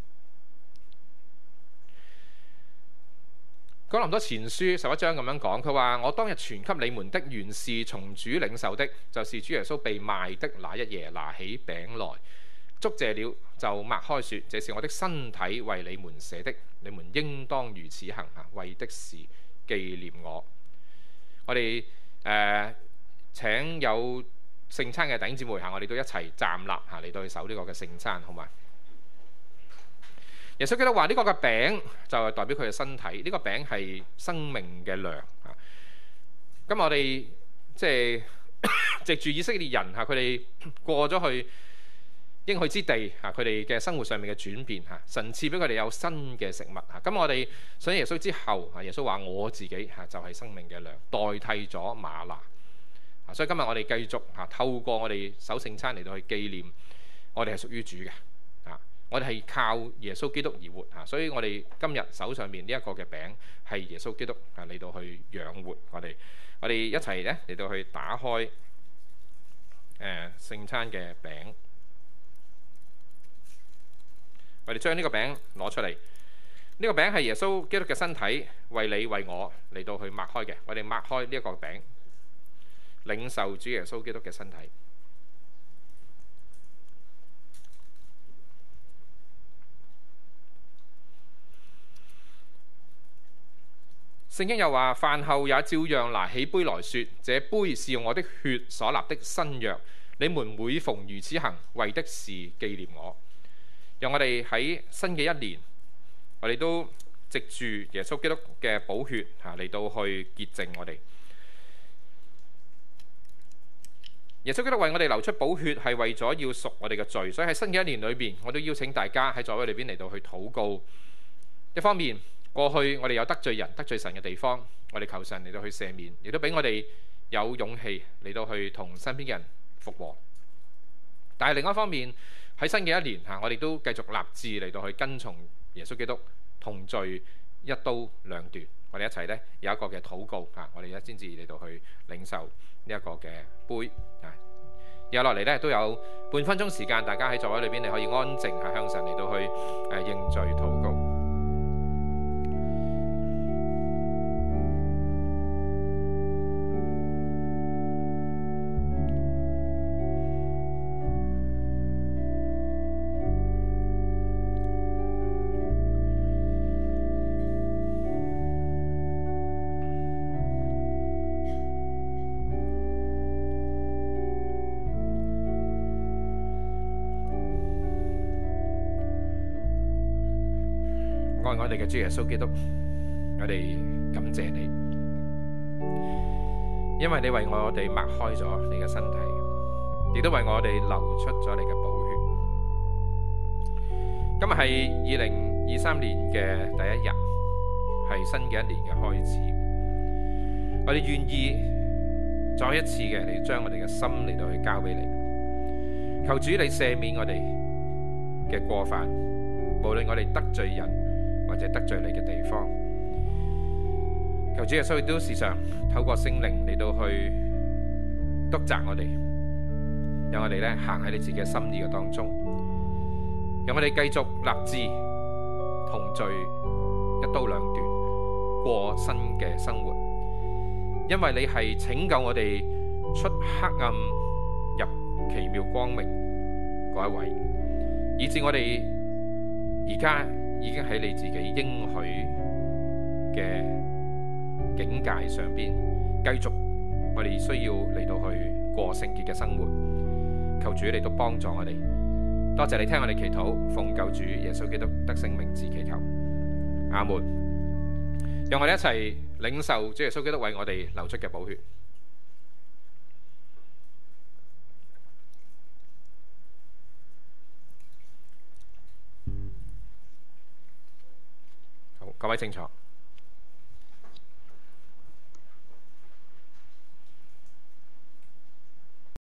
哥林多前書11章咁樣講，佢話：我當日傳給你們的原是從主領受的，就是主耶穌被賣的那一夜，拿起餅來，祝謝了，就擘開說：這是我的身體，為你們捨的，你們應當如此行，為的是紀念我。我哋請有聖餐嘅弟兄姊妹我哋都一齊站立嚟到去守呢個嘅聖餐，好嘛？耶穌基督話：呢個嘅餅就係代表佢嘅身體，呢個餅係生命嘅糧。咁我哋即係藉住以色列人佢哋過咗去應許之地佢哋嘅生活上面嘅轉變神賜俾佢哋有新嘅食物咁我哋信耶穌之後耶穌話：我自己就係生命嘅糧，代替咗嗎哪。所以今日我哋繼續透過我哋守聖餐嚟到去紀念我哋係屬於主嘅。我哋係靠耶穌基督而活所以我哋今日手上面呢一個嘅餅係耶穌基督嚟到去養活我哋。我哋一齊咧嚟到去打開聖餐嘅餅，我哋將呢個餅攞出嚟。呢個餅係耶穌基督嘅身體，為你為我嚟到去擘開嘅。我哋擘開呢一個餅，領受主耶穌基督嘅身體。聖經又話：飯後也照樣拿起杯來說：這杯是用我的血所立的新約，你們每逢如此行，為的是紀念我。讓我哋喺新嘅一年，我哋都藉住耶穌基督嘅寶血嚟到去潔淨我哋。耶穌基督為我哋流出寶血，係為咗要贖我哋嘅罪。所以喺新嘅一年裏邊，我都邀請大家喺座位裏邊嚟到去禱告。一方面，過去我哋有得罪人、得罪神嘅地方，我哋求神嚟到去赦免，亦都俾我哋有勇氣嚟到去同身邊嘅人復和。但係另一方面，喺新嘅一年我哋都繼續立志嚟到去跟從耶穌基督，同罪一刀兩斷。我哋一齊呢有一個嘅禱告我哋一先至嚟到去領受呢一個嘅杯有落嚟呢都有半分鐘時間，大家喺座位裏邊你可以安靜向神嚟到去認罪禱告。愛我哋嘅主耶穌基督，我哋感謝你，因為你為我哋擘開咗你嘅身體，亦都為我哋流出咗你嘅寶血。今日係2023年嘅第一日，係新嘅一年嘅開始。我哋願意再一次嘅嚟將我哋嘅心嚟到去交俾你，求主你赦免我哋嘅過犯，無論我哋得罪人或者得罪你嘅地方，求主耶穌亦都時常透過聖靈嚟到去督責我哋，讓我哋咧行喺你自己嘅心意嘅當中，讓我哋繼續立志同罪一刀兩斷，過新嘅生活，因為你係拯救我哋出黑暗入奇妙光明嗰一位，以致我哋而家已經喺你自己應許嘅境界上邊，繼續我哋需要嚟到去過聖潔嘅生活。求主你都幫助我哋，多謝你聽我哋祈禱，奉救主耶穌基督得勝名字祈求，阿門。讓我哋一齊領受主耶穌基督為我哋流出嘅寶血。好，各位清楚。